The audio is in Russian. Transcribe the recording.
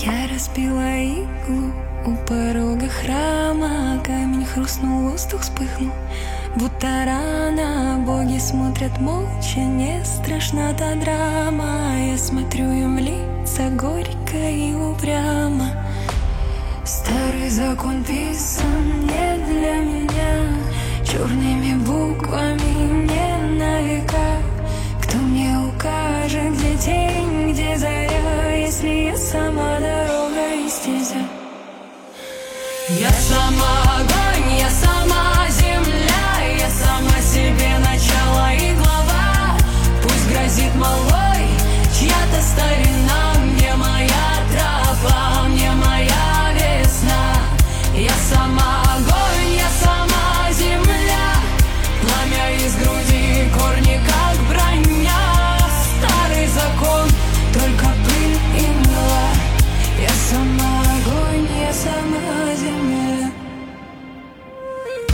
Я разбила иглу у порога храма, камень хрустнул, воздух вспыхнул, будто рана. Боги смотрят молча, не страшна та драма. Я смотрю им в лица горько и упрямо. Старый закон писан не для меня, черными буквами не на века. Кто мне укажет, где тень, где заря, если я сама дорога и стезя? Я сама